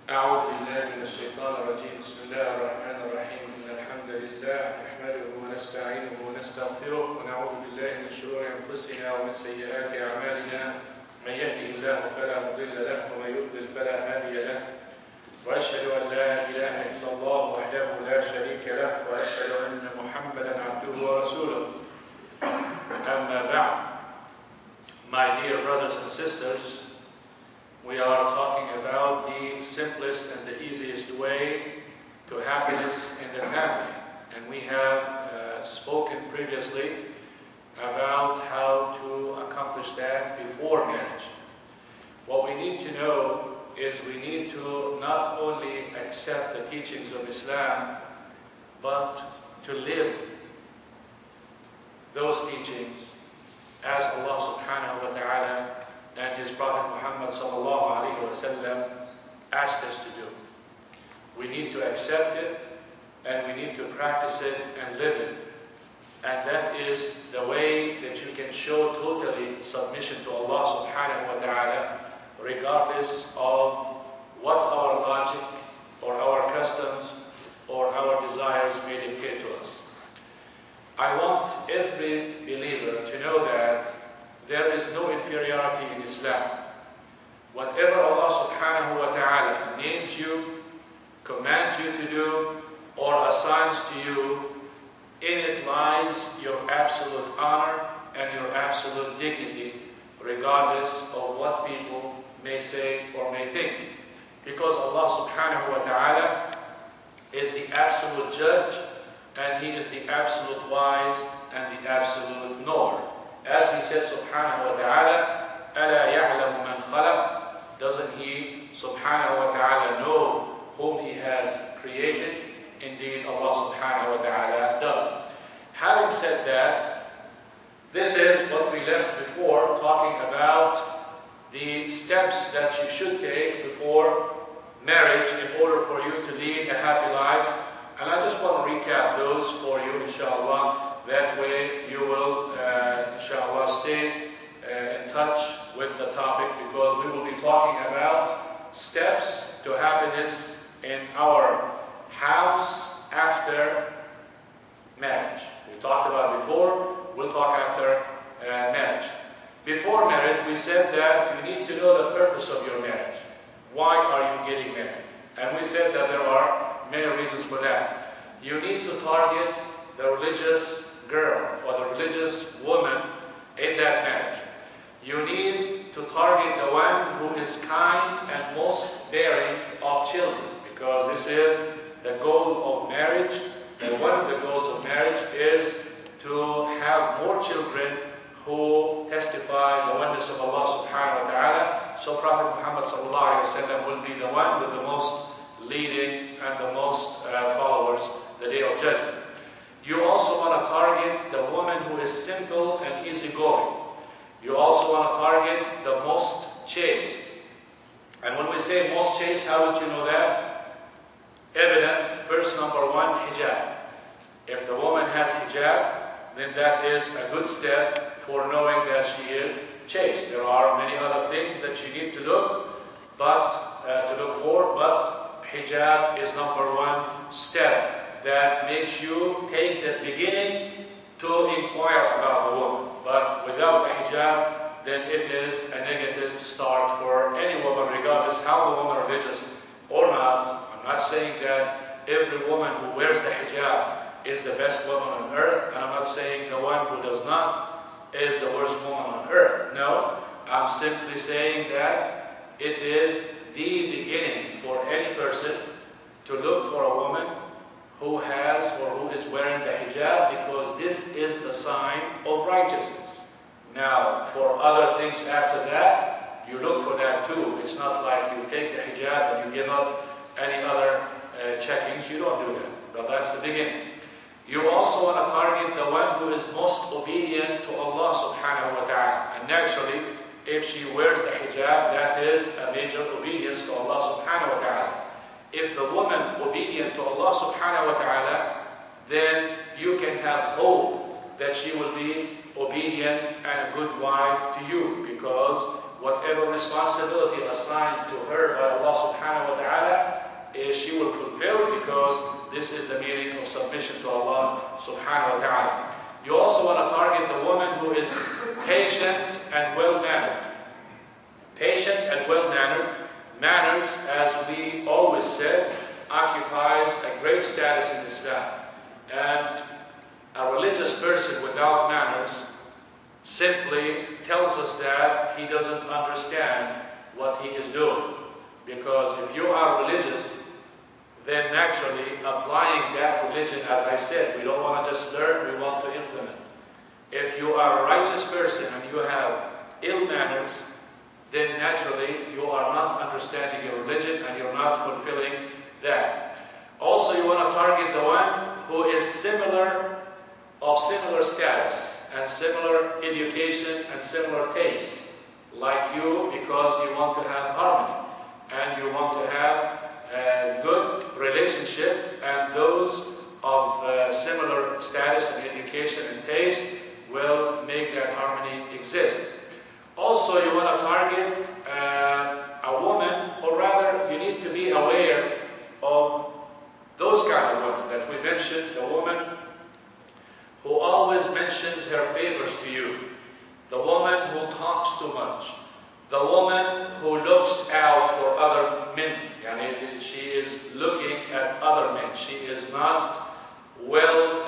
أعوذ بالله من الشيطان الرجيم بسم الله الرحمن الرحيم إن الحمد لله نحمده ونستعينه ونستغفره ونعوذ بالله من شرور أنفسنا ومن سيئات أعمالنا من يهده الله فلا مضل له ومن يضلل فلا هادي له وأشهد أن لا إله إلا الله وحده لا شريك له وأشهد أن محمدا عبده ورسوله أما بعد. My dear brothers and sisters, we are talking about the simplest and the easiest way to happiness in the family. And we have spoken previously about how to accomplish that before marriage. What we need to know is we need to not only accept the teachings of Islam, but to live those teachings as Allah subhanahu wa ta'ala and His Prophet Muhammad sallallahu alayhi wa sallam asked us to do. We need to accept it and we need to practice it and live it. And that is the way that you can show totally submission to Allah subhanahu wa ta'ala, regardless of what our logic or our customs or our desires may dictate to us. I want every believer to know that there is no inferiority in Islam. Whatever Allah subhanahu wa ta'ala names you, commands you to do, or assigns to you, in it lies your absolute honor and your absolute dignity, regardless of what people may say or may think. Because Allah subhanahu wa ta'ala is the absolute judge, and He is the absolute wise and the absolute knower. As He said subhanahu wa ta'ala, أَلَا يَعْلَمُ مَنْ خَلَقَ. Doesn't He subhanahu wa ta'ala know whom He has created? Indeed, Allah subhanahu wa ta'ala does. Having said that, this is what we left before, talking about the steps that you should take before marriage in order for you to lead a happy life. And I just want to recap those for you, inshallah. That way you will, inshallah, stay in touch with the topic, because we will be talking about steps to happiness in our house after marriage. We talked about before, we'll talk after marriage. Before marriage, we said that you need to know the purpose of your marriage. Why are you getting married? And we said that there are many reasons for that. You need to target the religious girl or the religious woman in that marriage. You need to target the one who is kind and most bearing of children, because this is the goal of marriage. And one of the goals of marriage is to have more children who testify the oneness of Allah subhanahu wa ta'ala. So Prophet Muhammad sallallahu alayhi wa sallam will be the one with the most leading and the most followers the day of judgment. You also want to target the woman who is simple and easygoing. You also want to target the most chaste. And when we say most chaste, how would you know that? Evident, verse number 1, hijab. If the woman has hijab, then that is a good step for knowing that she is chaste. There are many other things that you need to look for, but hijab is number 1 step that makes you take the beginning to inquire about the woman. But without the hijab, then it is a negative start for any woman, regardless how the woman religious or not. I'm not saying that every woman who wears the hijab is the best woman on earth, and I'm not saying the one who does not is the worst woman on earth. No, I'm simply saying that it is the beginning for any person to look for a woman who has or who is wearing the hijab, because this is the sign of righteousness. Now, for other things after that, you look for that too. It's not like you take the hijab and you give up any other checkings. You don't do that. But that's the beginning. You also want to target the one who is most obedient to Allah subhanahu wa ta'ala. And naturally, if she wears the hijab, that is a major obedience to Allah subhanahu wa ta'ala. If the woman obedient to Allah subhanahu wa ta'ala, then you can have hope that she will be obedient and a good wife to you, because whatever responsibility assigned to her by Allah subhanahu wa ta'ala, she will fulfill, because this is the meaning of submission to Allah subhanahu wa ta'ala. You also want to target the woman who is patient and well-mannered. Patient and well-mannered. Manners, as we always said, occupies a great status in Islam. And a religious person without manners simply tells us that he doesn't understand what he is doing. Because if you are religious, then naturally applying that religion, as I said, we don't want to just learn, we want to implement. If you are a righteous person and you have ill manners, then naturally you are not understanding your religion and you're not fulfilling that. Also, you want to target the one who is of similar status and similar education and similar taste like you, because you want to have harmony and you want to have a good relationship, and those of similar status and education and taste will make that harmony exist. Also, you want to target a woman, or rather you need to be aware of those kind of women that we mentioned, the woman who always mentions her favors to you, the woman who talks too much, the woman who looks out for other men. She is looking at other men. She is not well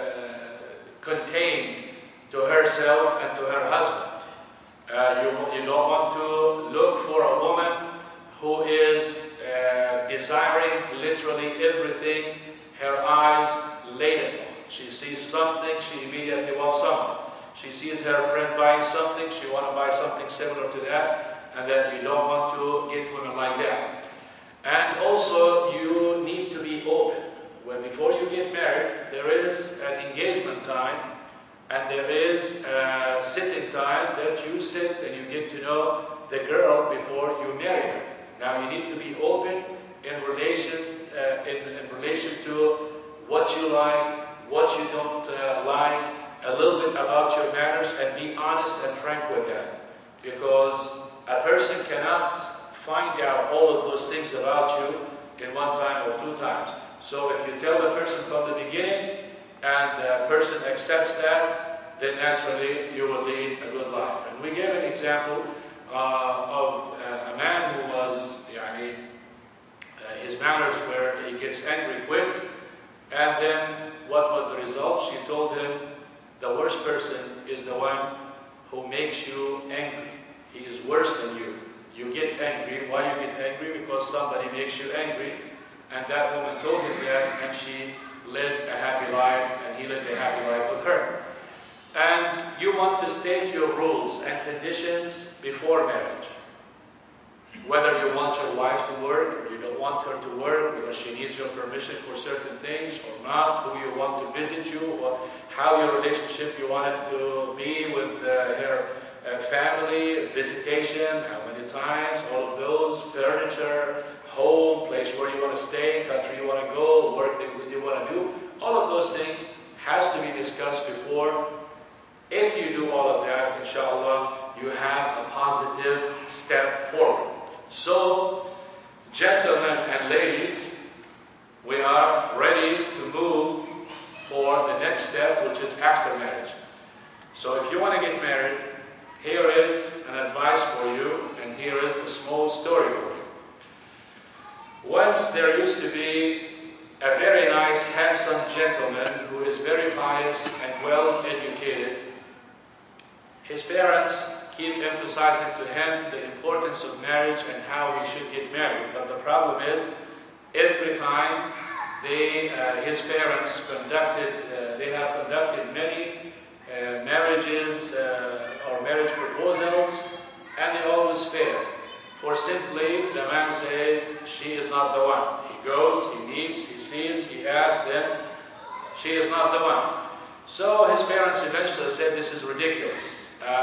contained to herself and to her husband. You don't want to look for a woman who is desiring literally everything her eyes laid upon. She sees something, she immediately wants something. She sees her friend buying something, she wants to buy something similar to that, and then you don't want to get women like that. And also, you need to be open. Well, before you get married, there is an engagement time, and there is a sitting time that you sit and you get to know the girl before you marry her. Now, you need to be open in relation to what you like, what you don't like, a little bit about your manners, and be honest and frank with that. Because a person cannot find out all of those things about you in one time or two times. So if you tell the person from the beginning and the person accepts that, then naturally you will lead a good life. And we gave an example of a man who was, his manners were, he gets angry quick, and then what was the result? She told him, the worst person is the one who makes you angry. He is worse than you. You get angry. Why you get angry? Because somebody makes you angry. And that woman told him that, and she led a happy life, and he lived a happy life with her. And you want to state your rules and conditions before marriage. Whether you want your wife to work or you don't want her to work, whether she needs your permission for certain things or not, who you want to visit you, or how your relationship you want it to be with her family, visitation, how many times, all of those, furniture, home, place where you want to stay, country you want to go, work that you want to do, all of those things has to be discussed before. If you do all of that, inshallah, you have a positive step forward. So, gentlemen and ladies, we are ready to move for the next step, which is after marriage. So if you want to get married, here is an advice for you, and here is a small story for you. Once there used to be a very nice, handsome gentleman who is very pious and well educated. His parents keep emphasizing to him the importance of marriage and how he should get married. But the problem is, every time his parents they have conducted many marriages or marriage proposals, and they always fail. For simply, the man says, she is not the one. He goes, he meets, he sees, he asks, then she is not the one. So his parents eventually said, this is ridiculous.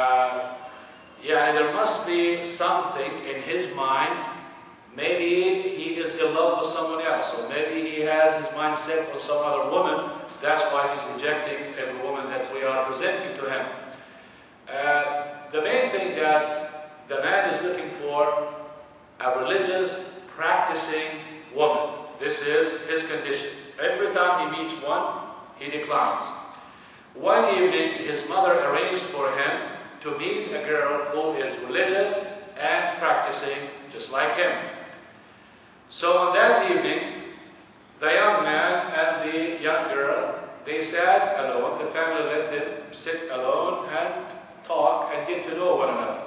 There must be something in his mind. Maybe he is in love with someone else, or maybe he has his mind set on some other woman. That's why he's rejecting every woman that we are presenting to him. The main thing that the man is looking for, a religious, practicing woman. This is his condition. Every time he meets one, he declines. One evening, his mother arranged for him to meet a girl who is religious and practicing just like him. So on that evening, the young man and the young girl, they sat alone. The family let them sit alone and talk and get to know one another.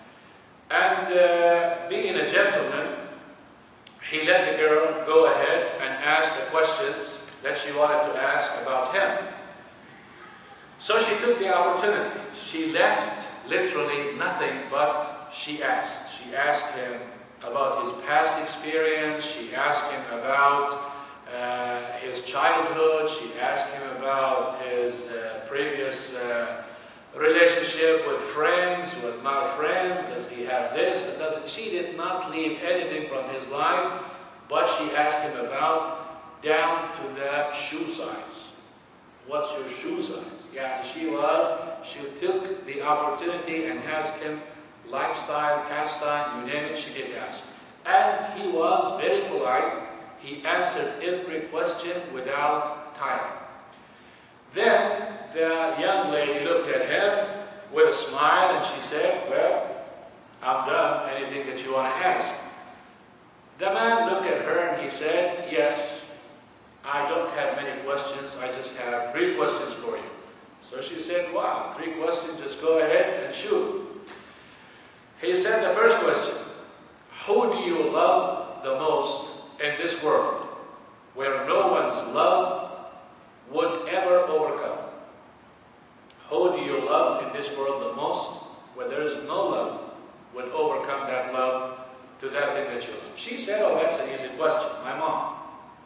And being a gentleman, he let the girl go ahead and ask the questions that she wanted to ask about him. So she took the opportunity. She left literally nothing but she asked. She asked him about his past experience. She asked him about his childhood. She asked him about his previous relationship with friends, with not friends. Does he have this? She did not leave anything from his life, but she asked him about down to the shoe size. What's your shoe size? Yeah, she took the opportunity and asked him lifestyle, pastime, you name it, she did ask. And he was very polite. He answered every question without tiring. Then the young lady looked at him with a smile and she said, well, I'm done. Anything that you want to ask? The man looked at her and he said, yes, I don't have many questions. I just have 3 questions for you. So she said, wow, 3 questions, just go ahead and shoot. He said the first question, who do you love the most in this world, where no one's love would ever overcome? Who do you love in this world the most, where there is no love would overcome that love to that thing that you love? She said, oh, that's an easy question, my mom.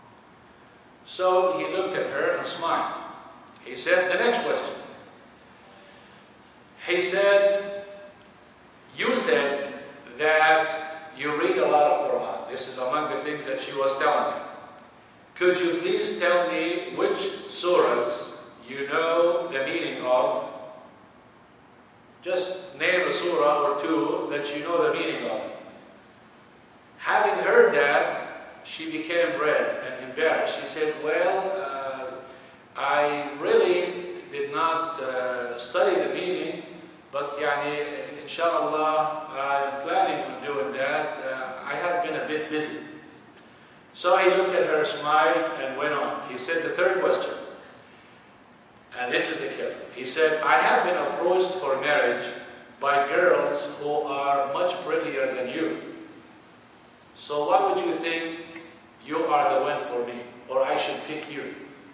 So he looked at her and smiled. He said, the next question. He said, you said that you read a lot of Quran. This is among the things that she was telling him. Could you please tell me which surahs you know the meaning of? Just name a surah or 2 that you know the meaning of. Having heard that, she became red and embarrassed. She said, well, I really did not study the meaning, but inshallah, I'm planning on doing that. I have been a bit busy. So he looked at her, smiled, and went on. He said the third question, and this is the killer. He said, I have been approached for marriage by girls who are much prettier than you. So why would you think you are the one for me, or I should pick you?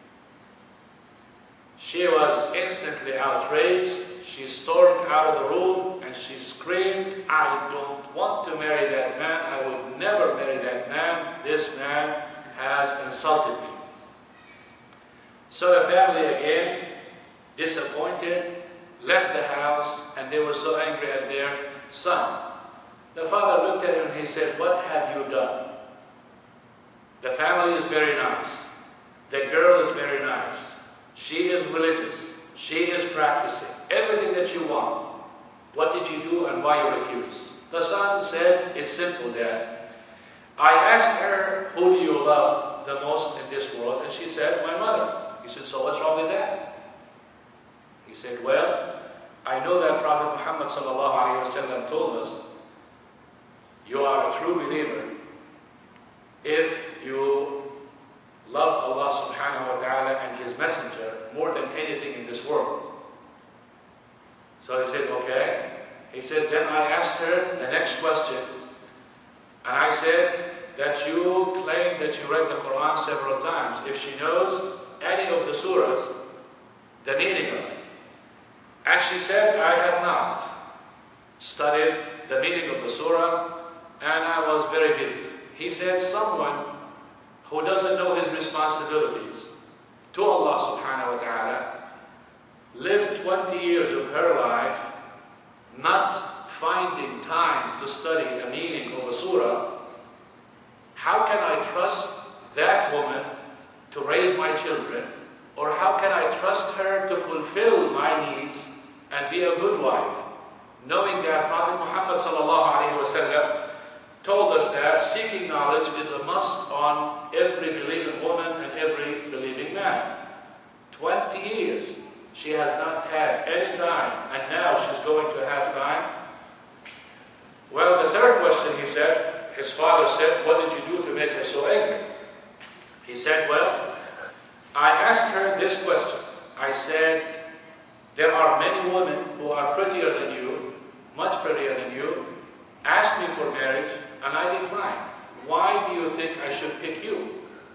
She was instantly outraged. She stormed out of the room and she screamed, I don't want to marry that man. I would never marry that man. This man has insulted me. So the family again, disappointed, left the house, and they were so angry at their son. The father looked at him and he said, what have you done? The family is very nice. The girl is very nice. She is religious. She is practicing. Everything that you want. What did you do and why you refused? The son said, it's simple, Dad. I asked her, who do you love the most in this world? And she said, my mother. He said, so what's wrong with that? He said, well, I know that Prophet Muhammad ﷺ told us, you are a true believer if you love Allah subhanahu wa ta'ala and His Messenger more than anything in this world. So he said, okay. He said, then I asked her the next question, and I said that you claim that you read the Quran several times. If she knows any of the surahs, the meaning of it. And she said, I had not studied the meaning of the surah, and I was very busy. He said, someone who doesn't know his responsibilities to Allah subhanahu wa ta'ala lived 20 years of her life not finding time to study a meaning of a surah. How can I trust that woman to raise my children? Or how can I trust her to fulfill my needs and be a good wife, knowing that Prophet Muhammad sallallahu alaihi wasallam told us that seeking knowledge is a must on every believing woman and every believing man. 20 years she has not had any time, and now she's going to have time. Well, the third question, he said, his father said, what did you do to make her so angry? He said, well, I asked her this question. I said, there are many women who are prettier than you, much prettier than you, asked me for marriage, and I declined. Why do you think I should pick you?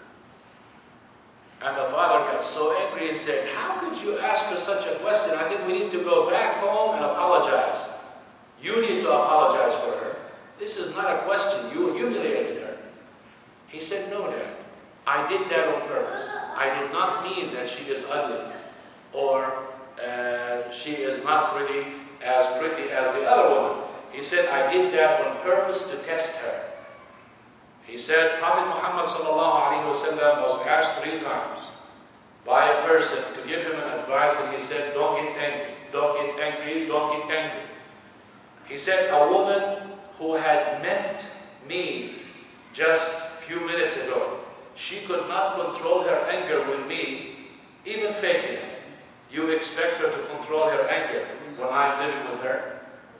And the father got so angry and said, how could you ask her such a question? I think we need to go back home and apologize. You need to apologize for her. This is not a question. You humiliated her. He said, no, Dad. I did that on purpose. I did not mean that she is ugly or she is not really as pretty as the other woman. He said, I did that on purpose to test her. He said, Prophet Muhammad ﷺ was asked 3 times by a person to give him an advice, and he said, don't get angry, don't get angry, don't get angry. He said, a woman who had met me just a few minutes ago, she could not control her anger with me, even faking it. You expect her to control her anger when I'm living with her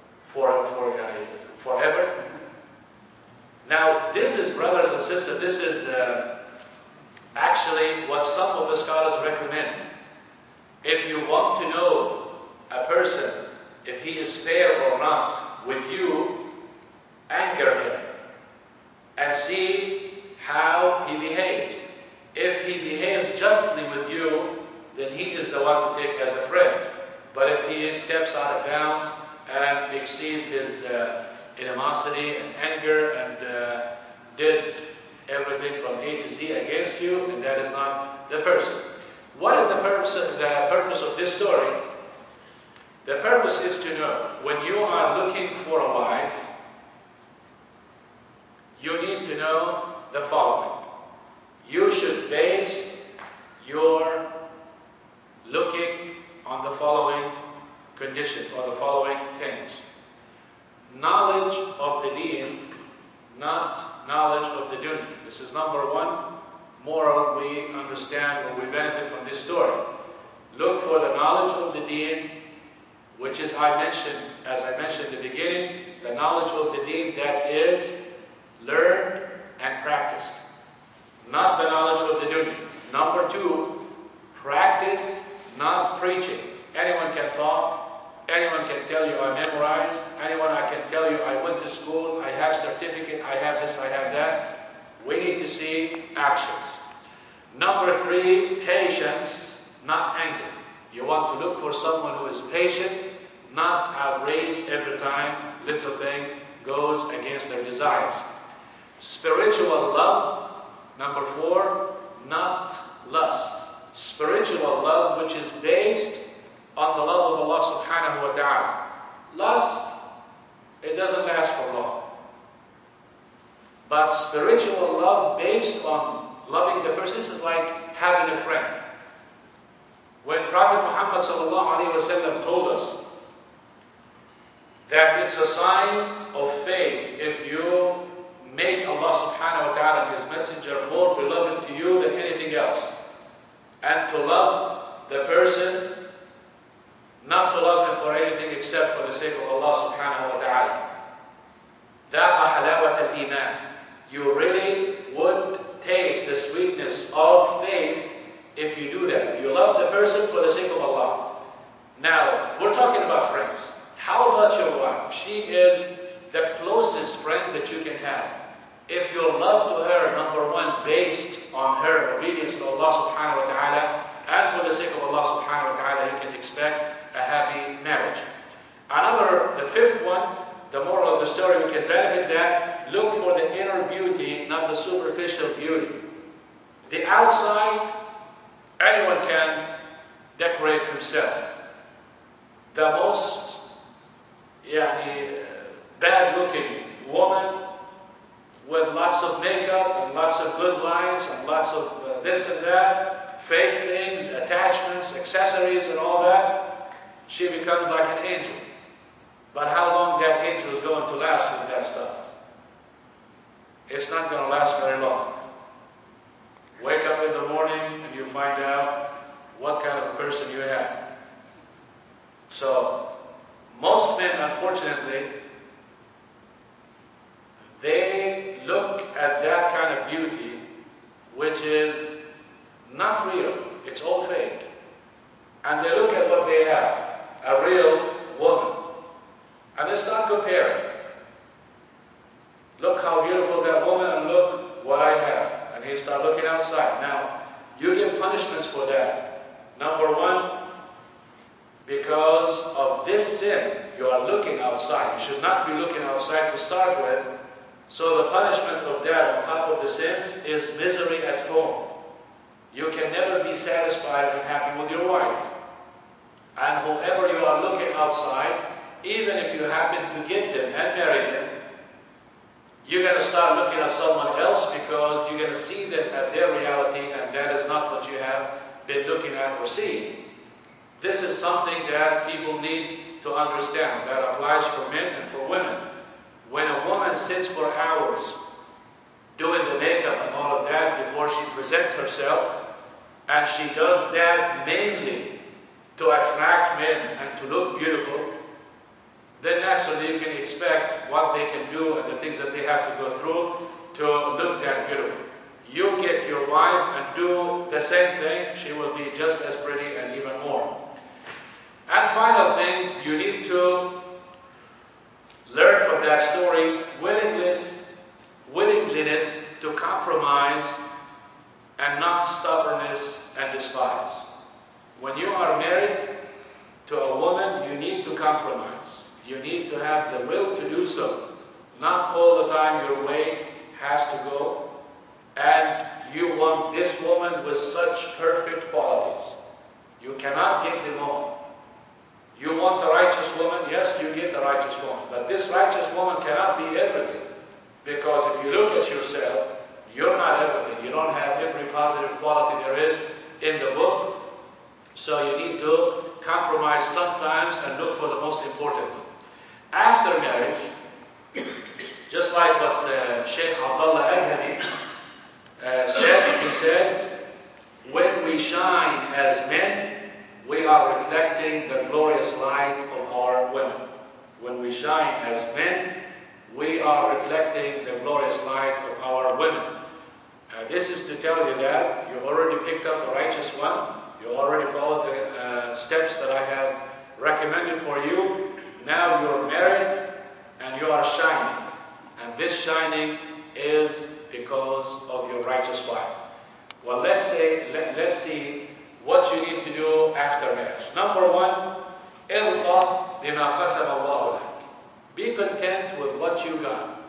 forever? Now, this is, brothers and sisters, this is actually what some of the scholars recommend. If you want to know a person, if he is fair or not with you, anger him and see how he behaves. If he behaves justly with you, then he is the one to take as a friend. But if he steps out of bounds and exceeds his animosity and anger and did everything from A to Z against you, then that is not the person. What is the purpose of this story? The purpose is to know, when you are looking for a wife, you need to know the following. You should base your looking on the following conditions or the following things. Knowledge of the deen, not knowledge of the dunya. This is number one moral we understand or we benefit from this story. Look for the knowledge of the deen, which is, as I mentioned in the beginning, the knowledge of the deen that is learned and practiced, not the knowledge of the dunya. Number two, practice, not preaching. Anyone can talk. Anyone can tell you I memorized. Anyone I can tell you I went to school, I have certificate, I have this, I have that. We need to see actions. Number three, patience, not anger. You want to look for someone who is patient, not outraged every time little thing goes against their desires. Spiritual love. Number four, not lust. Spiritual love, which is based on the love of Allah subhanahu wa ta'ala. Lust, it doesn't last for long. But spiritual love based on loving the person, this is like having a friend. When Prophet Muhammad sallallahu alaihi wasallam told us that it's a sign of faith if you make Allah subhanahu wa ta'ala and His Messenger more beloved to you than anything else, and to love the person, not to love him for anything except for the sake of Allah subhanahu wa ta'ala. ذَاقَ حَلَاوَةَ الْإِيمَانِ. You really would taste the sweetness of faith if you do that. You love the person for the sake of Allah. Now, we're talking about friends. How about your wife? She is the closest friend that you can have. If your love to her, number one, based on her obedience to Allah subhanahu wa ta'ala, and for the sake of Allah subhanahu wa ta'ala, you can expect a happy marriage. The fifth one, the moral of the story, we can benefit that. Look for the inner beauty, not the superficial beauty. The outside, anyone can decorate himself. The most bad-looking woman with lots of makeup and lots of good lines and lots of this and that, fake things, attachments, accessories and all that, she becomes like an angel. But how long that angel is going to last with that stuff? it's not going to last very long. Wake up in the morning and you find out what kind of a person you have. So, most men, unfortunately, they look at that kind of beauty, which is not real. It's all fake. And they look at what they have, a real woman. And they start comparing. Look how beautiful that woman, and look what I have. And he start looking outside. Now, you get punishments for that. Number one, because of this sin, you are looking outside. You should not be looking outside to start with. So the punishment of that on top of the sins is misery at home. You can never be satisfied and happy with your wife. And whoever you are looking outside, even if you happen to get them and marry them, you're going to start looking at someone else because you're going to see them at their reality, and that is not what you have been looking at or seeing. This is something that people need to understand. That applies for men and for women. When a woman sits for hours doing the makeup and all of that before she presents herself, and she does that mainly to attract men and to look beautiful, then naturally you can expect what they can do and the things that they have to go through to look that beautiful. You get your wife and do the same thing, she will be just as pretty and even more. And final thing, you need to learn from that story willingness to compromise and not stubbornness and despise. When you are married to a woman, you need to compromise. You need to have the will to do so. Not all the time your way has to go, and you want this woman with such perfect qualities. You cannot get them all. You want a righteous woman? Yes, you get a righteous woman. But this righteous woman cannot be everything. Because if you look at yourself, you're not everything. You don't have every positive quality there is in the book. So you need to compromise sometimes and look for the most important one. After marriage, just like what Sheikh Abdullah Adhami said, he said, when we shine as men, we are reflecting the glorious light of our women. When we shine as men, we are reflecting the glorious light of our women. This is to tell you that you already picked up the righteous one. You already followed the steps that I have recommended for you. Now you're married and you are shining. And this shining is because of your righteous wife. Well, let's see what you need to do after marriage. Number one, ارضى بما قسم الله لك. Be content with what you got.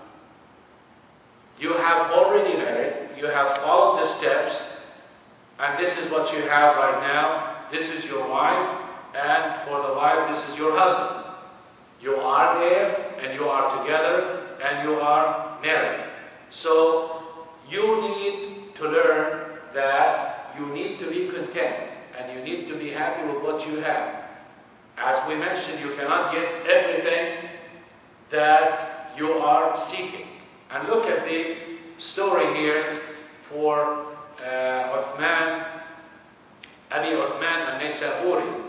You have already married, you have followed the steps, and this is what you have right now. This is your wife, and for the wife, this is your husband. You are there, and you are together, and you are married. So, you need to learn that you need to be content, and you need to be happy with what you have. As we mentioned, you cannot get everything that you are seeking. And look at the story here for Uthman, Abi Uthman al-Naysaburi.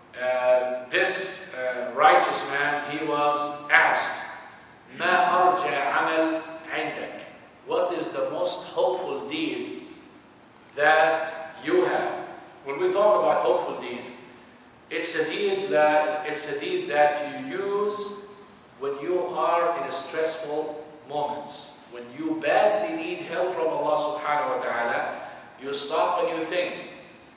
This righteous man, he was asked, مَا أَرْجَى عَمَلْ عِنْدَكَ? What is the most hopeful deed that you have? When we talk about hopeful deed, it's a deed that you use when you are in stressful moments. When you badly need help from Allah subhanahu wa ta'ala, you stop and you think,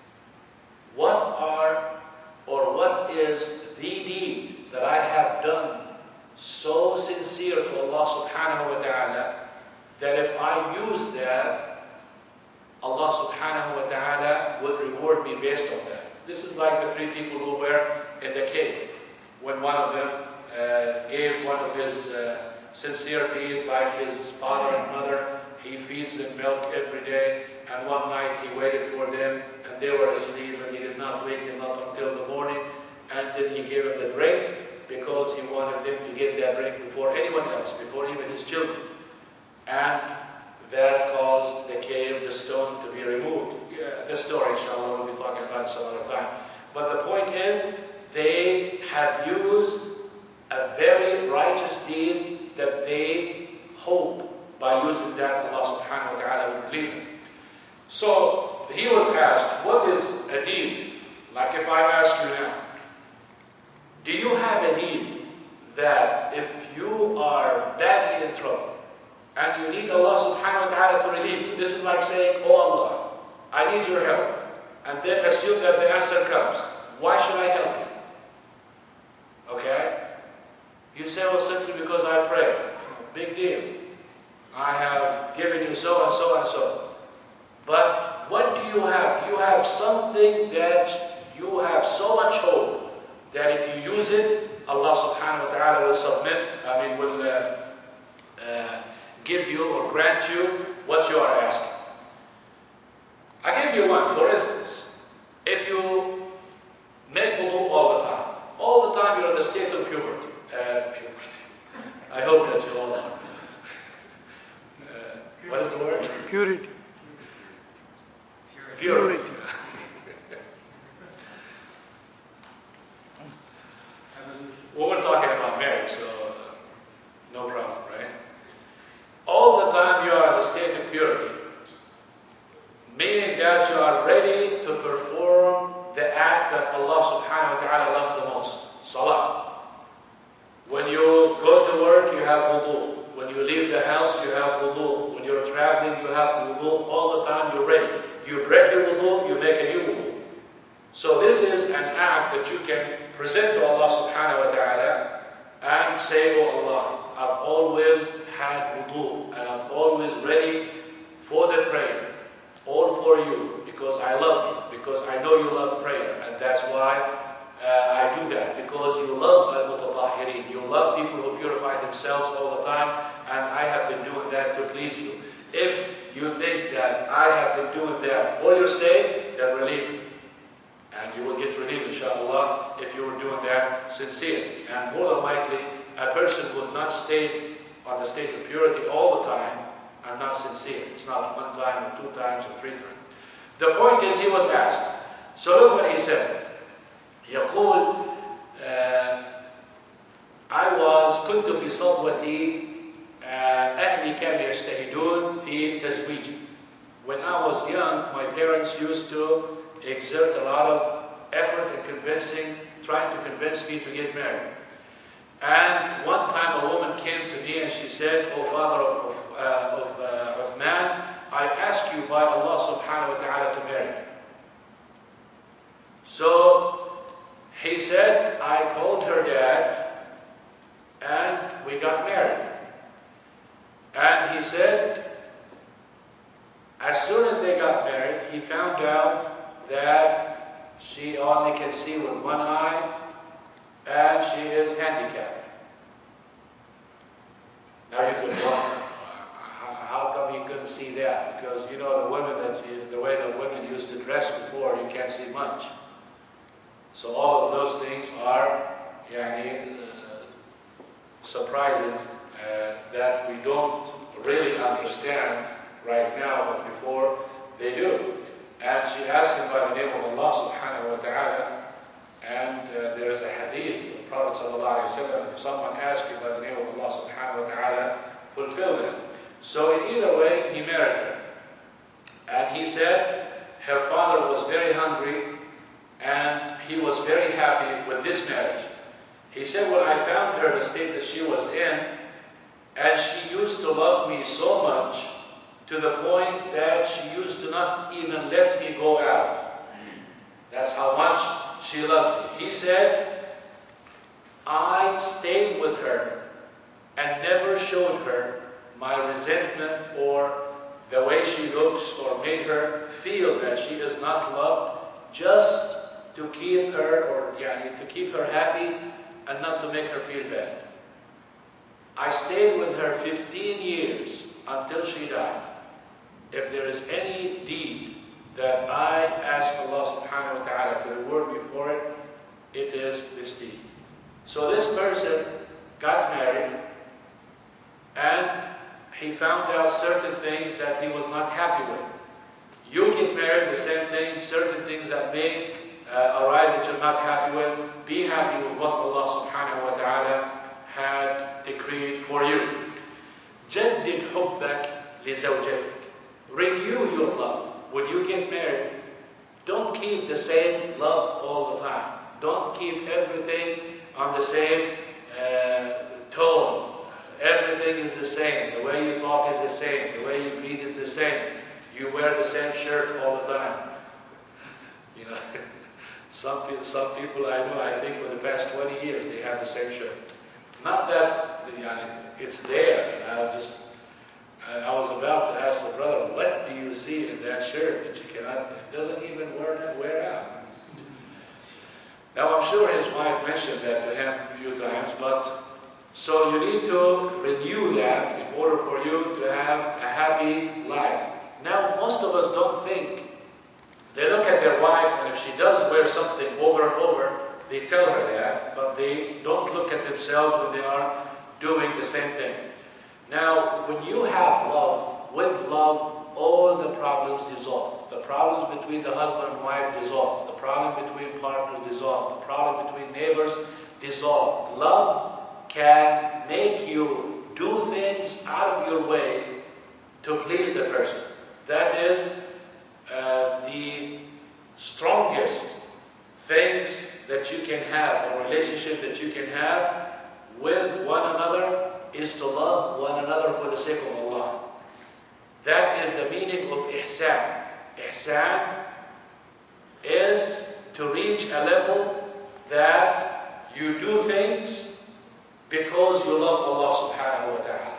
what is the deed that I have done so sincere to Allah subhanahu wa ta'ala that if I use that, Allah subhanahu wa ta'ala would reward me based on that. This is like the three people who were in the cave. When one of them gave one of his sincere deed, like his father and mother, he feeds them milk every day, and one night he waited for them, and they were asleep, and he did not wake them up until the morning, and then he gave them the drink, because he wanted them to get that drink before anyone else, before even his children. And that caused the cave, the stone to be removed. Yeah, this story, inshallah, we'll be talking about some other time. But the point is, they have used a very righteous deed that they hope by using that Allah subhanahu wa ta'ala will relieve them. So he was asked, what is a deed? Like if I ask you now, do you have a deed that if you are badly in trouble and you need Allah subhanahu wa ta'ala to relieve you, this is like saying, oh Allah, I need your help. And then assume that the answer comes, why should I help you? Okay? You say, well, simply because I pray. Big deal. I have given you so and so and so. But what do you have? Do you have something that you have so much hope that if you use it, Allah subhanahu wa ta'ala will give you or grant you what you are asking? I give you one, for instance. If you make wudu all the time you're in the state of puberty. I hope that you all are. What is the word? Purity. Purity. Well, we're talking about marriage, so no problem, right? All the time you are in the state of purity, meaning that you are ready to perform the act that Allah subhanahu wa ta'ala loves the most, salah. When you go to work, you have wudu. When you leave the house, you have wudu. When you're traveling, you have wudu. All the time you're ready. You break your wudu, you make a new wudu. So this is an act that you can present to Allah subhanahu wa ta'ala and say, oh Allah, I've always had wudu and I'm always ready for the prayer. All for you, because I love you, because I know you love prayer, and that's why I do that, because you love al-mutatahhirin, you love people who purify themselves all the time, and I have been doing that to please you. If you think that I have been doing that for your sake, then relieve me. And you will get relief, inshallah, if you were doing that sincerely. And more than likely, a person would not stay on the state of purity all the time and not sincere. It's not one time or 2 times or 3 times. The point is, he was asked. So look what he said. يقول كنت في صبوتي أهلي كانوا يجتهدون في تزويجي. When I was young, my parents used to exert a lot of effort in trying to convince me to get married. And one time a woman came to me and she said, "Oh, father of Uthman, I ask you by Allah subhanahu wa ta'ala to marry me." So he said, I called her dad and we got married. And he said, as soon as they got married, he found out that she only can see with one eye and she is handicapped. Now you could wonder, how come he couldn't see that? Because you know the way the women used to dress before, you can't see much. So all of those things are surprises that we don't really understand right now, but before they do. And she asked him by the name of Allah subhanahu wa ta'ala, and there is a hadith of the Prophet sallallahu alayhi wa sallam, if someone asks you by the name of Allah subhanahu wa ta'ala, fulfill that. So in either way, he married her. And he said her father was very hungry and he was very happy with this marriage. He said, when I found her, the state that she was in, and she used to love me so much to the point that she used to not even let me go out. That's how much she loved me. He said, I stayed with her and never showed her my resentment or the way she looks or made her feel that she is not loved, just to keep her to keep her happy and not to make her feel bad. I stayed with her 15 years until she died. If there is any deed that I ask Allah subhanahu wa ta'ala to reward me for it, it is this deed. So this person got married and he found out certain things that he was not happy with. You get married, the same thing, certain things that may arise that you're not happy with. Be happy with what Allah subhanahu wa ta'ala had decreed for you. جدد حبك لزوجتك. Renew your love. When you get married, don't keep the same love all the time. Don't keep everything on the same tone. Everything is the same. The way you talk is the same. The way you greet is the same. You wear the same shirt all the time. You know, some people I know, I think for the past 20 years, they have the same shirt. Not that it's there. I was about to ask the brother, what do you see in that shirt that you cannot, it doesn't even wear out? Now I'm sure his wife mentioned that to him a few times, but so you need to renew that in order for you to have a happy life. Now most of us don't think. They look at their wife, and if she does wear something over and over, they tell her that, but they don't look at themselves when they are doing the same thing. Now, when you have love, with love, all the problems dissolve. The problems between the husband and wife dissolve. The problem between partners dissolve. The problem between neighbors dissolve. Love can make you do things out of your way to please the person. That is the strongest things that you can have, or relationship that you can have with one another, is to love one another for the sake of Allah. That is the meaning of ihsan. Ihsan is to reach a level that you do things because you love Allah subhanahu wa ta'ala.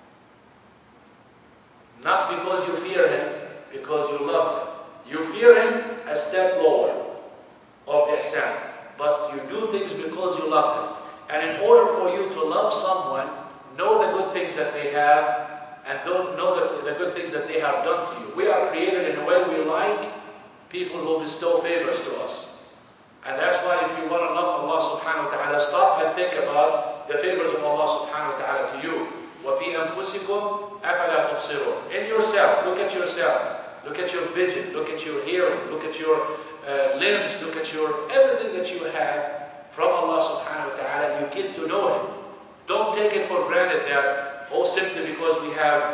Not because you fear Him, because you love Him. You fear Him, a step lower of ihsan. But you do things because you love Him. And in order for you to love someone, know the good things that they have, and don't know the good things that they have done to you. We are created in a way we like people who bestow favors to us. And that's why if you want to love Allah subhanahu wa ta'ala, stop and think about the favors of Allah subhanahu wa ta'ala to you. وَفِي أَنفُسِكُمْ أَفَلَا تُبْصِرُونَ. In yourself, look at yourself. Look at your vision, look at your hearing, look at your limbs, look at your everything that you have from Allah subhanahu wa ta'ala. You get to know Him. Don't take it for granted that, simply because we have,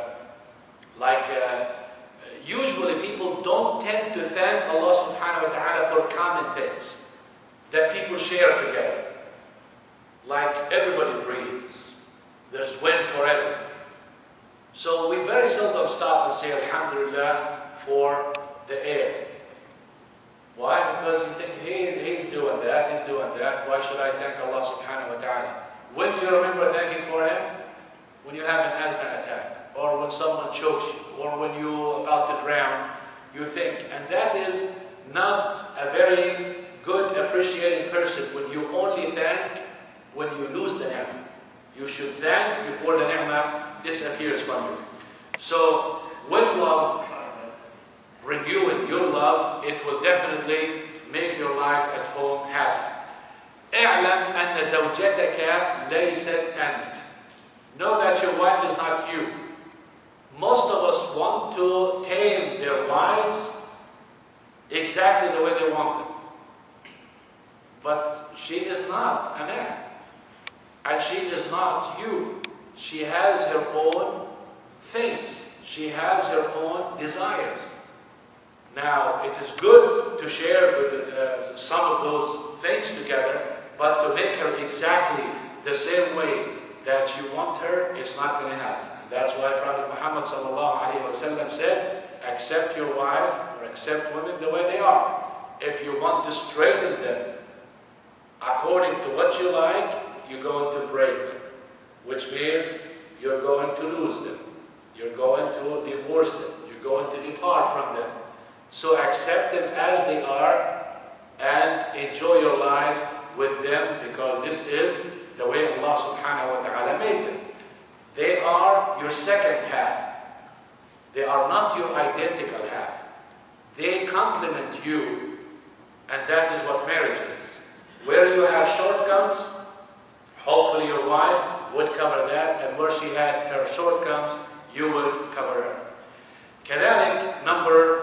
usually people don't tend to thank Allah subhanahu wa ta'ala for common things that people share together. Like everybody breathes. There's wind for everyone. So we very seldom stop and say Alhamdulillah for the air. Why? Because you think, hey, he's doing that, he's doing that. Why should I thank Allah subhanahu wa ta'ala? When do you remember thanking for Him? When you have an asthma attack, or when someone chokes you, or when you're about to drown, you think. And that is not a very good, appreciating person when you only thank when you lose the ni'mah. You should thank before the ni'mah disappears from you. So, with love, renewing your love, it will definitely make your life at home happy. اعلم أن زوجتك ليست أنت. Know that your wife is not you. Most of us want to tame their wives exactly the way they want them. But she is not a man. And she is not you. She has her own things. She has her own desires. Now, it is good to share some of those things together, but to make her exactly the same way that you want her, it's not going to happen. That's why Prophet Muhammad ﷺ said, accept your wife or accept women the way they are. If you want to straighten them according to what you like, you're going to break them, which means you're going to lose them. You're going to divorce them. You're going to depart from them. So accept them as they are and enjoy your life with them, because this is the way Allah subhanahu wa ta'ala made them. They are your second half. They are not your identical half. They complement you, and that is what marriage is. Where you have shortcomings, hopefully your wife would cover that, and where she had her shortcomings, you would cover her. كذلك number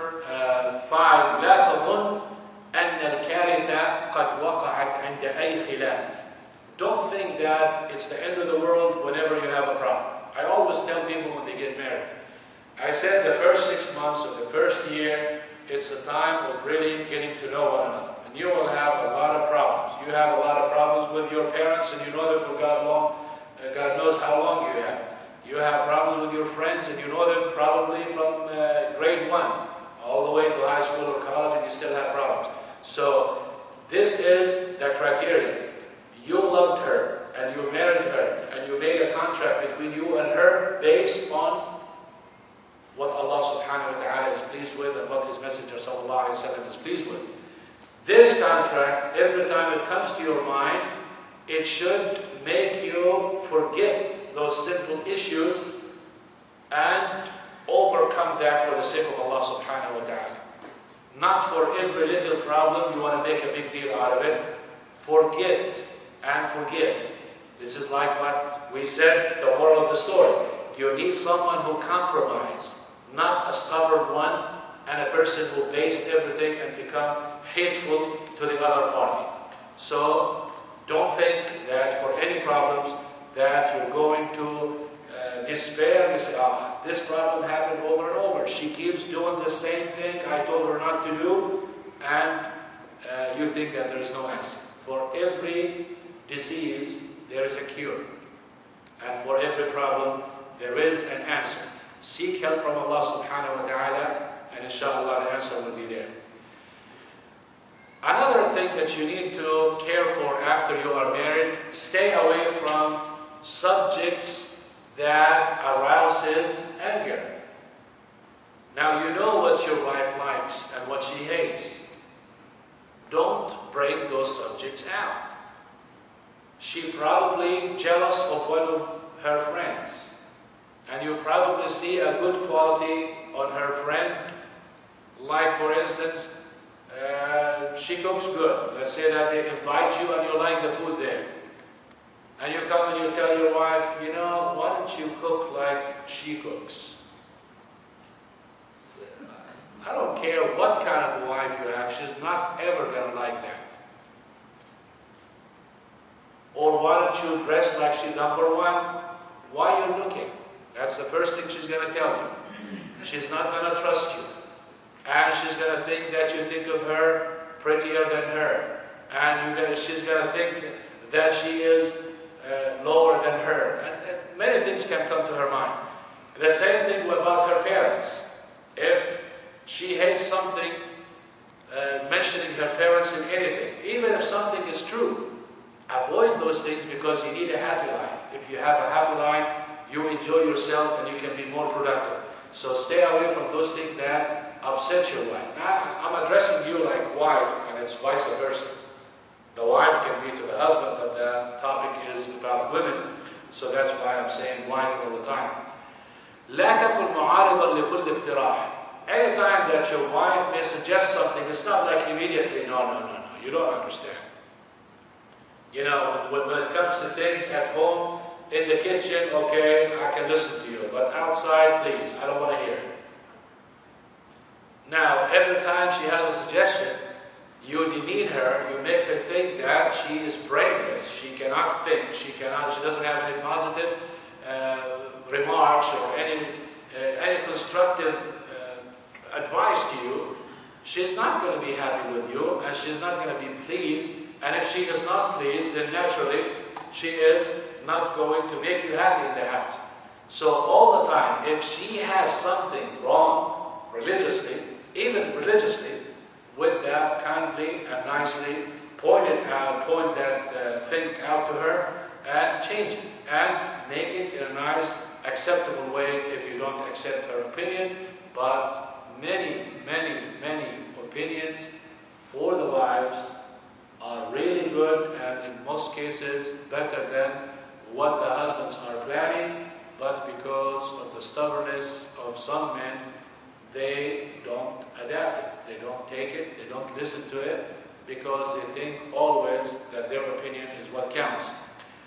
5 لا تظن أن الكارثة قد وقعت عند أي خلاف. Don't think that it's the end of the world whenever you have a problem. I always tell people when they get married, I said the first 6 months of the first year, it's a time of really getting to know one another. And you will have a lot of problems. You have a lot of problems with your parents, and you know that for God knows how long you have. You have problems with your friends, and you know them probably from grade 1 all the way to high school or college, and you still have problems. So this is the criteria. You loved her, and you married her, and you made a contract between you and her based on what Allah subhanahu wa ta'ala is pleased with and what His Messenger sallallahu alayhi wa sallam is pleased with. This contract, every time it comes to your mind, it should make you forget those simple issues and overcome that for the sake of Allah subhanahu wa ta'ala. Not for every little problem you want to make a big deal out of it. Forget and forgive. This is like what we said, the moral of the story. You need someone who compromises, not a stubborn one and a person who based everything and become hateful to the other party. So don't think that for any problems that you're going to despair and say, this problem happened over and over. She keeps doing the same thing I told her not to do, and you think that there is no answer. For every disease, there is a cure. And for every problem, there is an answer. Seek help from Allah subhanahu wa ta'ala, and inshallah the answer will be there. Another thing that you need to care for after you are married, stay away from subjects that arouses anger. Now you know what your wife likes and what she hates. Don't bring those subjects out. She's probably jealous of one of her friends, and you probably see a good quality on her friend, like for instance, she cooks good. Let's say that they invite you and you like the food there. And you come and you tell your wife, you know, why don't you cook like she cooks? I don't care what kind of a wife you have, she's not ever going to like that. Or why don't you dress like she, number one, why are you looking? That's the first thing she's going to tell you. She's not going to trust you. And she's going to think that you think of her prettier than her. And she's going to think that she is lower than her. And many things can come to her mind. The same thing about her parents. If she hates something, mentioning her parents in anything, even if something is true, avoid those things because you need a happy life. If you have a happy life, you enjoy yourself and you can be more productive. So stay away from those things that upset your wife. Now, I'm addressing you like wife, and it's vice versa. The wife can be to the husband, but the topic is about women. So that's why I'm saying wife all the time. لا تكن معارضا لكل اقتراح. Anytime that your wife may suggest something, it's not like immediately, no, you don't understand. You know, when it comes to things at home, in the kitchen, okay, I can listen to you, but outside, please, I don't want to hear. Now, every time she has a suggestion, you demean her, you make her think that she is brainless, she cannot think, she doesn't have any positive remarks or any constructive advice to you. She's not going to be happy with you, and she's not going to be pleased. And if she is not pleased, then naturally she is not going to make you happy in the house. So all the time, if she has something wrong religiously, even religiously, with that kindly and nicely point that thing out to her and change it and make it in a nice, acceptable way if you don't accept her opinion. But many opinions for the wives are really good and in most cases better than what the husbands are planning, but because of the stubbornness of some men, they don't adapt it, they don't take it, they don't listen to it, because they think always that their opinion is what counts.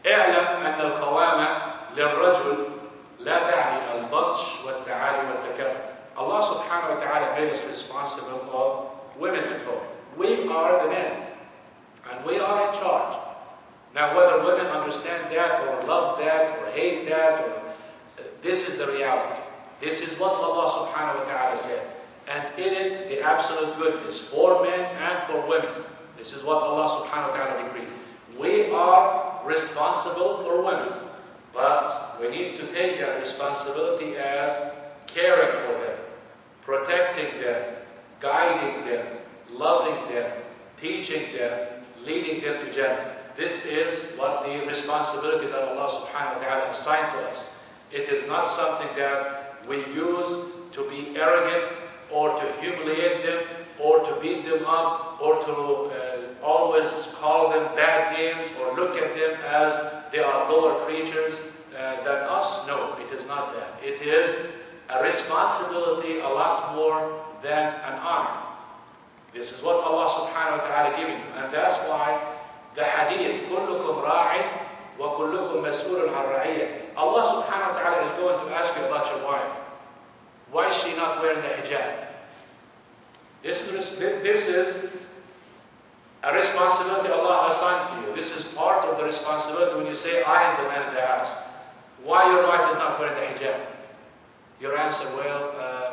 اعلم أن القوامة للرجل لا تعني البطش والتعالي والتكبر. Allah subhanahu wa ta'ala made us responsible of women at home. We are the men, and we are in charge. Now, whether women understand that, or love that, or hate that, this is the reality. This is what Allah subhanahu wa ta'ala said. And in it, the absolute goodness for men and for women. This is what Allah subhanahu wa ta'ala decreed. We are responsible for women, but we need to take that responsibility as caring for them, protecting them, guiding them, loving them, teaching them, leading them to Jannah. This is what the responsibility that Allah subhanahu wa ta'ala assigned to us. It is not something that we use to be arrogant or to humiliate them or to beat them up or to always call them bad names or look at them as they are lower creatures than us. No, it is not that. It is a responsibility a lot more than an honor. This is what Allah subhanahu wa ta'ala given you. And that's why the hadith, كُلُّكُمْ رَاعٍ وَكُلُّكُمْ مَسْئُولٌ عَنْ رَعِيَّتِهِ. Allah subhanahu wa ta'ala is going to ask you about your wife. Why is she not wearing the hijab? This is a responsibility Allah assigned to you. This is part of the responsibility when you say, I am the man in the house. Why your wife is not wearing the hijab? Your answer, well,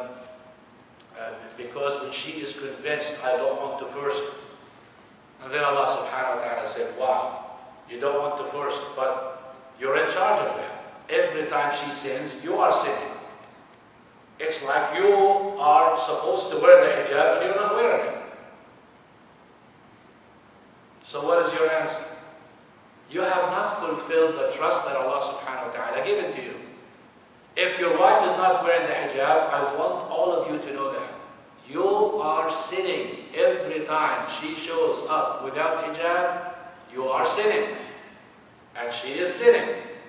because when she is convinced, I don't want to force her. And then Allah subhanahu wa ta'ala said, wow, you don't want to force her, but you're in charge of that. Every time she sins, you are sinning. It's like you are supposed to wear the hijab and you're not wearing it. So what is your answer? You have not fulfilled the trust that Allah subhanahu wa ta'ala given to you. If your wife is not wearing the hijab, I want all of you to know that. You are sinning every time she shows up without hijab. You are sinning. And she is sinning.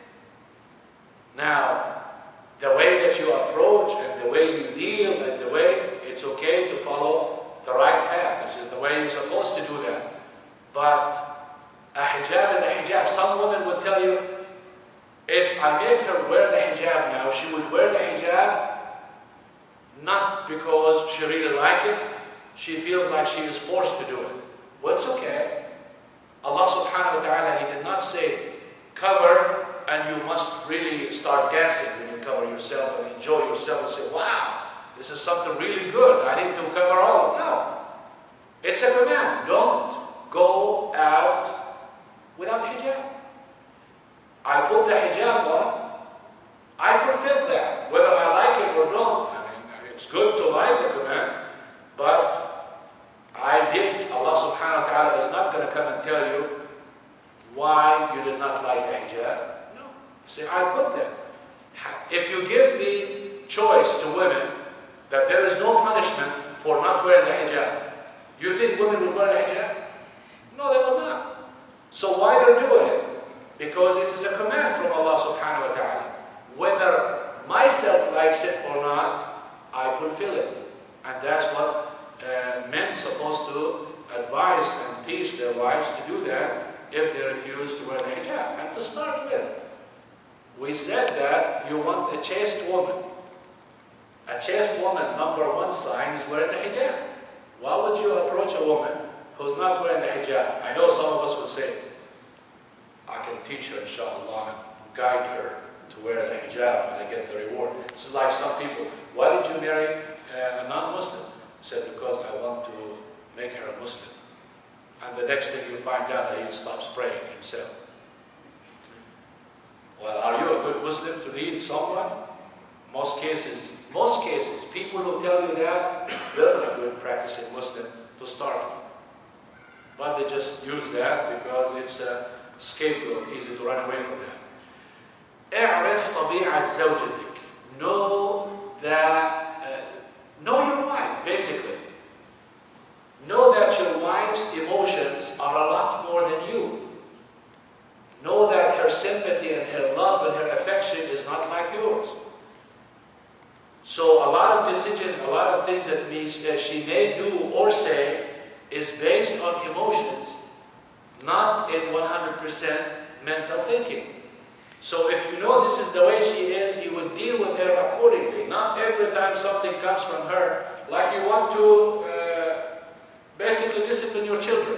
Now, the way that you approach and the way you deal and the way, it's okay to follow the right path. This is the way you're supposed to do that. But a hijab is a hijab. Some women would tell you, if I make her wear the hijab now, she would wear the hijab not because she really likes it. She feels like she is forced to do it. Well, it's okay. Allah subhanahu wa ta'ala, He did not say, cover and you must really start dancing when you cover yourself and enjoy yourself and say, wow, this is something really good. I need to cover all of it. No. It's a command. Don't go out without hijab. I put the hijab on. I fulfilled that. Whether I like it or don't. I mean, it's good to like the command, but I did. Allah subhanahu wa ta'ala is not going to come and tell you why you did not like the hijab. Say, I put that. If you give the choice to women that there is no punishment for not wearing the hijab, you think women will wear the hijab? No, they will not. So why they're doing it? Because it is a command from Allah subhanahu wa ta'ala. Whether myself likes it or not, I fulfill it. And that's what men supposed to advise and teach their wives to do that if they refuse to wear the hijab. And to start with, we said that you want a chaste woman. A chaste woman, number one sign is wearing the hijab. Why would you approach a woman who's not wearing the hijab? I know some of us would say, I can teach her, inshallah, and guide her to wear the hijab and I get the reward. This is like some people, why did you marry a non-Muslim? He said, because I want to make her a Muslim. And the next thing you find out that he stops praying himself. Well, are you a good Muslim to lead someone? Most cases, people who tell you that, they're not good practicing Muslim to start with. But they just use that because it's a scapegoat, easy to run away from that. اعرف طبيعة زوجتك. Know your wife, basically. Know that your wife's emotions are a lot more than you. Know that her sympathy and her love and her affection is not like yours. So a lot of decisions, a lot of things that she may do or say is based on emotions, not in 100% mental thinking. So if you know this is the way she is, you would deal with her accordingly. Not every time something comes from her, like you want to basically discipline your children.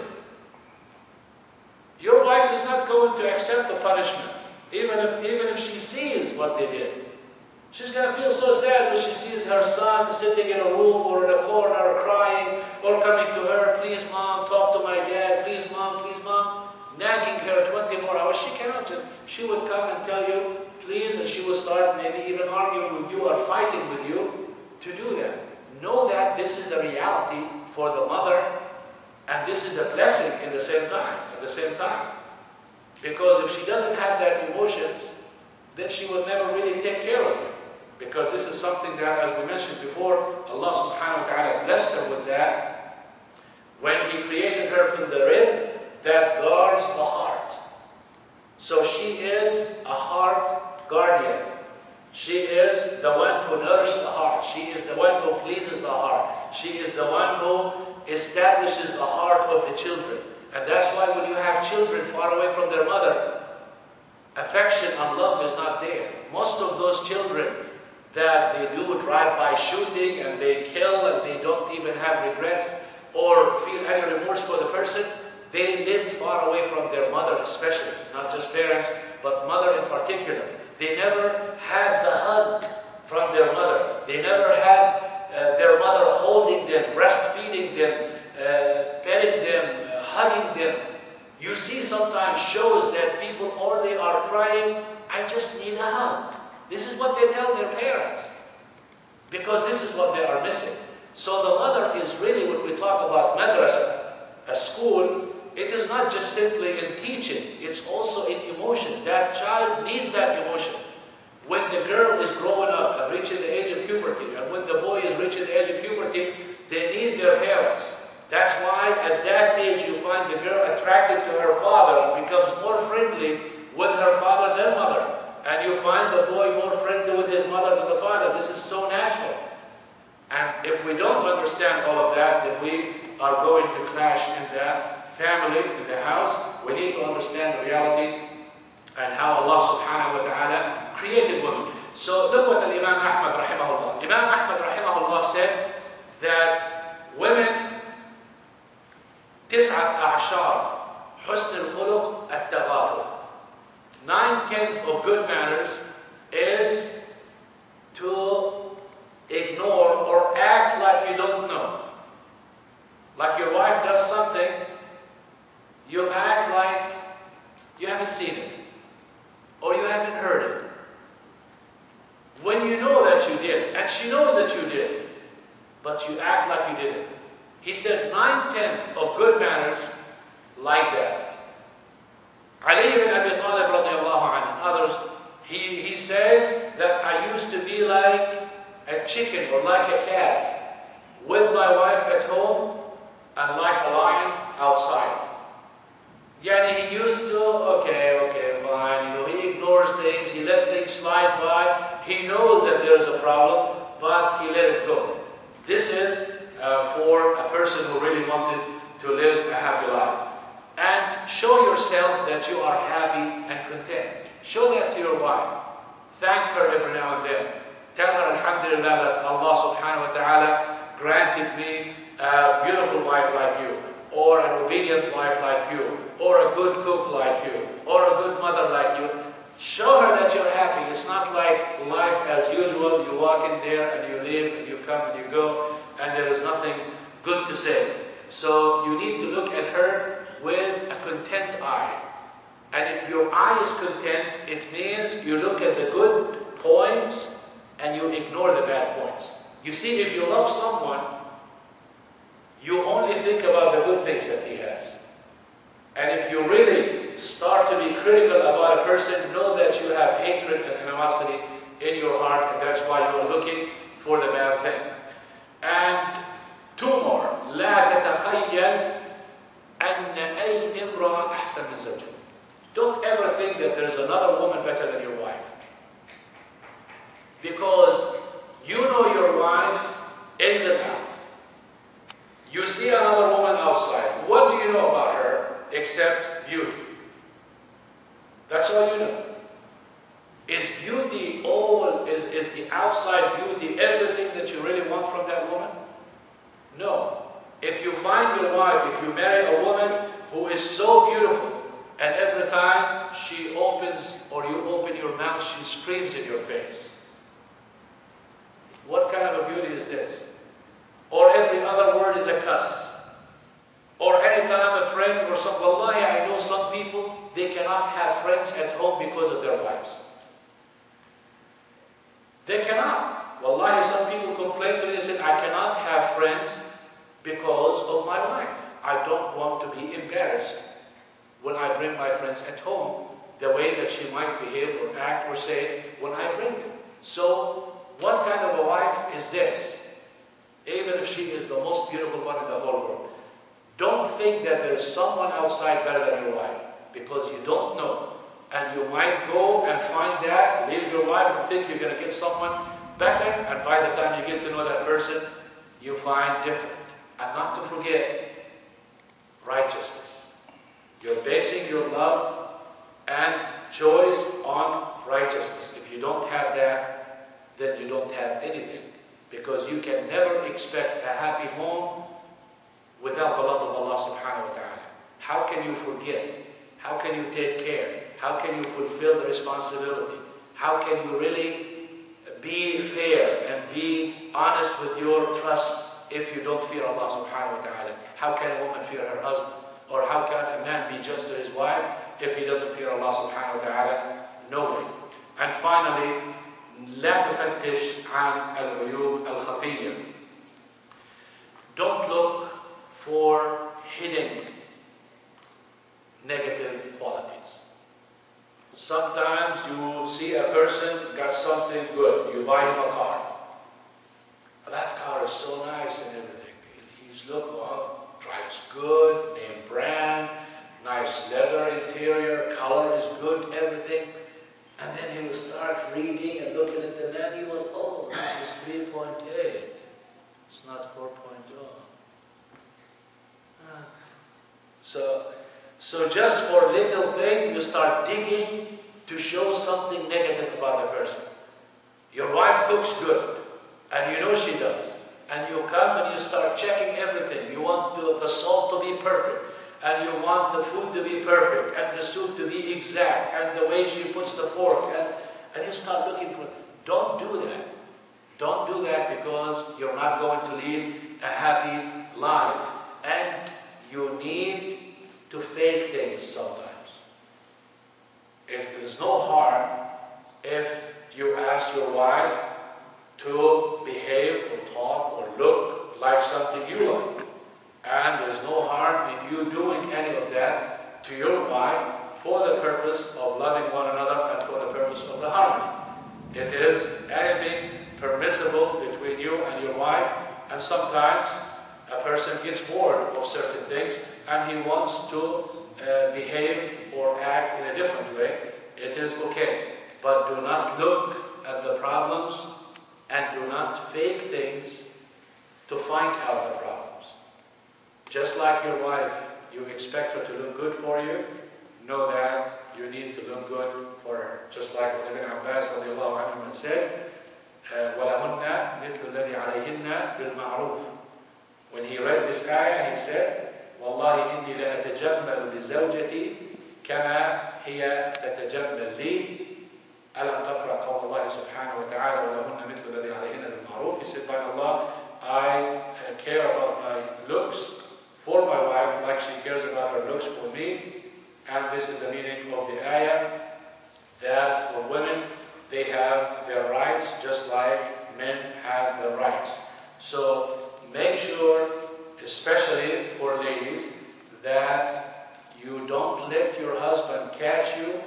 Your wife is not going to accept the punishment, even if she sees what they did. She's going to feel so sad when she sees her son sitting in a room or in a corner crying, or coming to her, please mom, talk to my dad, please mom, nagging her 24 hours. She would come and tell you, please, and she would start maybe even arguing with you or fighting with you to do that. Know that this is the reality for the mother, and this is a blessing at the same time. Because if she doesn't have that emotions, then she will never really take care of you. Because this is something that, as we mentioned before, Allah subhanahu wa ta'ala blessed her with that when He created her from the rib that guards the heart. So she is a heart guardian. She is the one who nourishes the heart. She is the one who pleases the heart. She is the one who establishes the heart of the children. And that's why when you have children far away from their mother, affection and love is not there. Most of those children that they do drive-by shooting and they kill and they don't even have regrets or feel any remorse for the person, they lived far away from their mother especially, not just parents, but mother in particular. They never had the hug from their mother. They never had their mother holding them, breastfeeding them, petting them, hugging them. You see sometimes shows that people only are crying, I just need a hug. This is what they tell their parents, because this is what they are missing. So the mother is really, when we talk about madrasa, a school, it is not just simply in teaching, it's also in emotions. That child needs that emotion. When the girl is growing up and reaching the age of puberty, and when the boy is reaching the age of puberty, they need their parents. That's why at that age you find the girl attracted to her father and becomes more friendly with her father than mother. And you find the boy more friendly with his mother than the father. This is so natural. And if we don't understand all of that, then we are going to clash in the family, in the house. We need to understand the reality and how Allah subhanahu wa ta'ala created women. So look what Imam Ahmad rahimahullah. Imam Ahmad rahimahullah said that women, تسعة أعشار حسن الخلق التغافل. 9/10 of good manners is to ignore or act like you don't know. Like your wife does something, you act like you haven't seen it or you haven't heard it. When you know that you did, and she knows that you did, but you act like you didn't. He said 9/10 of good manners like that. Ali ibn Abi Talib radiallahu anhu and others, he says that I used to be like a chicken or like a cat with my wife at home and like a lion outside. Yani he used to, okay, fine, he ignores things, he let things slide by, he knows that there's a problem, but he let it go. This is for a person who really wanted to live a happy life. And show yourself that you are happy and content. Show that to your wife. Thank her every now and then. Tell her, alhamdulillah, that Allah subhanahu wa ta'ala granted me a beautiful wife like you, or an obedient wife like you, or a good cook like you, or a good mother like you. Show her that you're happy. It's not like life as usual. You walk in there and you leave and you come and you go, and there is nothing good to say. So you need to look at her with a content eye. And if your eye is content, it means you look at the good points and you ignore the bad points. You see, if you love someone, you only think about the good things that he has. And if you really start to be critical about a person, know that you have hatred and animosity in your heart, and that's why you are looking for the bad thing. And two more. لا تتخيل أن أي امرأة أحسن من زوجها. Don't ever think that there's another woman better than your wife. Because you know your wife ins and out. You see another woman outside. What do you know about her except beauty? all you know. Is beauty all, is the outside beauty everything that you really want from that woman? No. If you find your wife, if you marry a woman who is so beautiful, and every time she opens or you open your mouth, she screams in your face, what kind of a beauty is this? Or every other word is a cuss. Or anytime a friend or some, wallahi, I know some people, they cannot have friends at home because of their wives. They cannot. Wallahi, some people complain to me and say, I cannot have friends because of my wife. I don't want to be embarrassed when I bring my friends at home, the way that she might behave or act or say when I bring them. So, what kind of a wife is this? Even if she is the most beautiful one in the whole world. Don't think that there is someone outside better than your wife, because you don't know. And you might go and find that, leave your wife and think you're going to get someone better, and by the time you get to know that person, you find different. And not to forget, righteousness. You're basing your love and choice on righteousness. If you don't have that, then you don't have anything. Because you can never expect a happy home without the love of Allah subhanahu wa ta'ala. How can you forget? How can you take care? How can you fulfill the responsibility? How can you really be fair and be honest with your trust if you don't fear Allah subhanahu wa ta'ala? How can a woman fear her husband? Or how can a man be just to his wife if he doesn't fear Allah subhanahu wa ta'ala? No way. And finally, لا تفتش عن العيوب الخفية. Don't look for hidden negative qualities. Sometimes you see a person got something good. You buy him a car. That car is so nice and everything. He's drives good, name brand, nice leather interior, color is good, everything. And then he will start reading and looking at the manual. Oh, this is 3.8. It's not 4.0. So just for little thing, you start digging to show something negative about the person. Your wife cooks good, and you know she does. And you come and you start checking everything. You want the salt to be perfect. And you want the food to be perfect, and the soup to be exact, and the way she puts the fork, and you start looking for it. Don't do that. Don't do that, because you're not going to lead a happy life. And you need to fake things sometimes. It is no harm if you ask your wife to behave or talk or look like something you like. And there's no harm in you doing any of that to your wife for the purpose of loving one another and for the purpose of the harmony. It is anything permissible between you and your wife, and sometimes a person gets bored of certain things and he wants to behave or act in a different way. It is okay. But do not look at the problems and do not fake things to find out the problems. Just like your wife, you expect her to look good for you, know that you need to look good for her. Just like what Ibn Abbas radiallahu anhu said, وَلَهُنَّ مِثْلُ الَّذِي عَلَيْهِنَّ بِالْمَعْرُوفِ. When he read this ayah, he said, وَاللَّهِ إِنِّي لَأَتَجَمَّلُ بِزَوْجَتِي كَمَا هِيَ تَتَجَمَّلْ لِي أَلَمْ تَقْرَأْ قَوْلَ اللَّهِ سُبْحَانَهُ وَتَعَالَى وَلَهُنَّ مِثْلُ الَّذِي عَلَيْهِنَّ بِالْمَعْرُوفِ. He said, by Allah, I care about my looks for my wife like she cares about her looks for me. And this is the meaning of the ayah, that for women, they have their rights just like men have their rights. So make sure, especially for ladies, that you don't let your husband catch you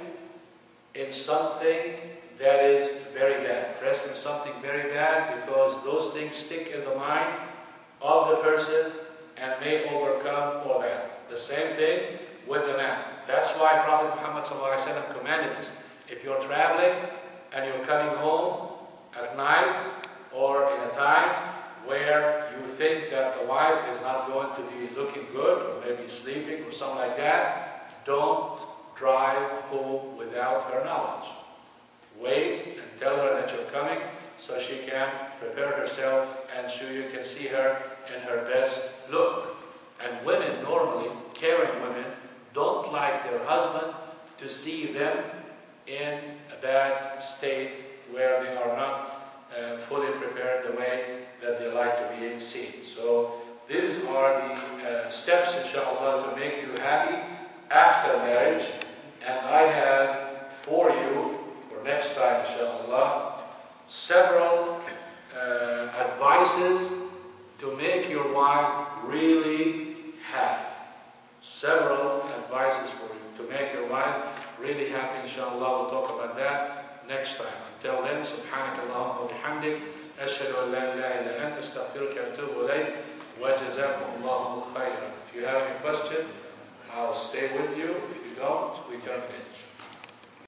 in something that is very bad, dressed in something very bad, because those things stick in the mind of the person and may overcome all that. The same thing with the man. That's why Prophet Muhammad ﷺ commanded us, if you're traveling and you're coming home at night or in a time where you think that the wife is not going to be looking good or maybe sleeping or something like that, don't drive home without her knowledge. Wait and tell her that you're coming so she can prepare herself and so you can see her in her best look. And women normally, caring women, don't like their husband to see them in a bad state where they are not fully prepared the way that they like to be seen. So these are the steps, inshallah, to make you happy after marriage. And I have for you, for next time, inshallah, several advices to make your wife really happy. Several advices for you to make your wife really happy, inshallah. We'll talk about that next time. Until then, subhanakallahumma wa bihamdik, ashhadu an la ilaha illa anta, astaghfiruka wa atubu ilayk, wa jazakumullahu khayran. If you have any question, I'll stay with you. If you don't, we terminate.